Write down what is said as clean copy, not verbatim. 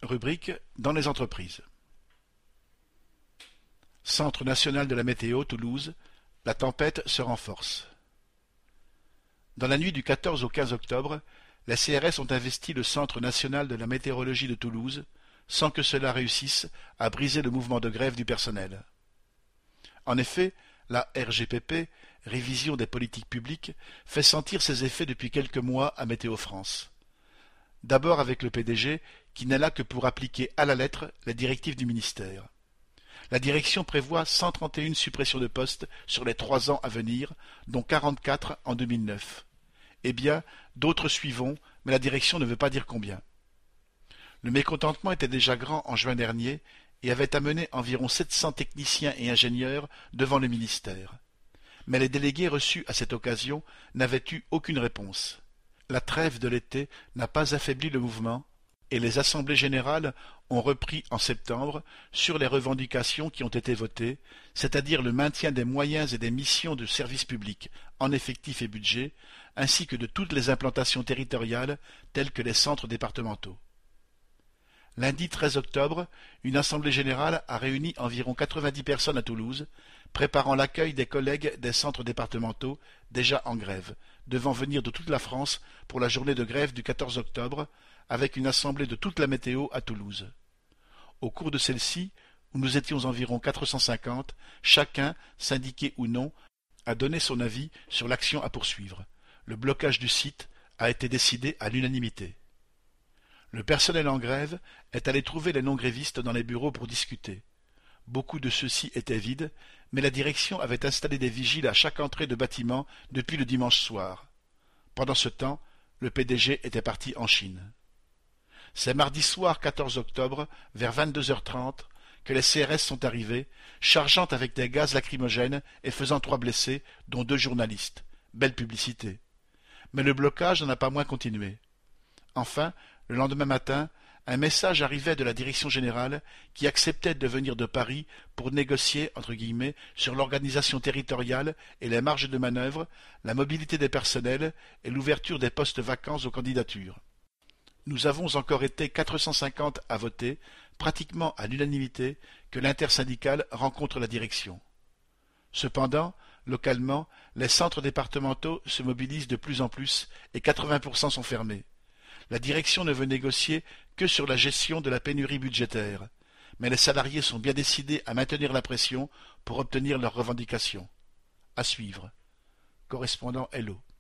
Rubrique dans les entreprises. Centre national de la météo, Toulouse, la tempête se renforce. Dans la nuit du 14 au 15 octobre, les CRS ont investi le Centre national de la météorologie de Toulouse, sans que cela réussisse à briser le mouvement de grève du personnel. En effet, la RGPP, Révision des politiques publiques, fait sentir ses effets depuis quelques mois à Météo France. D'abord avec le PDG, qui n'est là que pour appliquer à la lettre les directives du ministère. La direction prévoit 131 suppressions de postes sur les 3 ans à venir, dont 44 en 2009. Eh bien, d'autres suivront, mais la direction ne veut pas dire combien. Le mécontentement était déjà grand en juin dernier et avait amené environ 700 techniciens et ingénieurs devant le ministère. Mais les délégués reçus à cette occasion n'avaient eu aucune réponse. La trêve de l'été n'a pas affaibli le mouvement, et les assemblées générales ont repris en septembre sur les revendications qui ont été votées, c'est-à-dire le maintien des moyens et des missions de service public en effectifs et budget, ainsi que de toutes les implantations territoriales telles que les centres départementaux. Lundi 13 octobre, une assemblée générale a réuni environ 90 personnes à Toulouse, préparant l'accueil des collègues des centres départementaux déjà en grève, devant venir de toute la France pour la journée de grève du 14 octobre, avec une assemblée de toute la météo à Toulouse. Au cours de celle-ci, où nous étions environ 450, chacun, syndiqué ou non, a donné son avis sur l'action à poursuivre. Le blocage du site a été décidé à l'unanimité. Le personnel en grève est allé trouver les non-grévistes dans les bureaux pour discuter. Beaucoup de ceux-ci étaient vides, mais la direction avait installé des vigiles à chaque entrée de bâtiment depuis le dimanche soir. Pendant ce temps, le PDG était parti en Chine. C'est mardi soir 14 octobre, vers 22h30, que les CRS sont arrivés, chargeant avec des gaz lacrymogènes et faisant 3 blessés, dont 2 journalistes. Belle publicité. Mais le blocage n'en a pas moins continué. Enfin, le lendemain matin, un message arrivait de la direction générale qui acceptait de venir de Paris pour négocier, entre guillemets, sur l'organisation territoriale et les marges de manœuvre, la mobilité des personnels et l'ouverture des postes vacants aux candidatures. Nous avons encore été 450 à voter, pratiquement à l'unanimité, que l'intersyndicale rencontre la direction. Cependant, localement, les centres départementaux se mobilisent de plus en plus et 80% sont fermés. La direction ne veut négocier que sur la gestion de la pénurie budgétaire, mais les salariés sont bien décidés à maintenir la pression pour obtenir leurs revendications. À suivre. Correspondant Hello.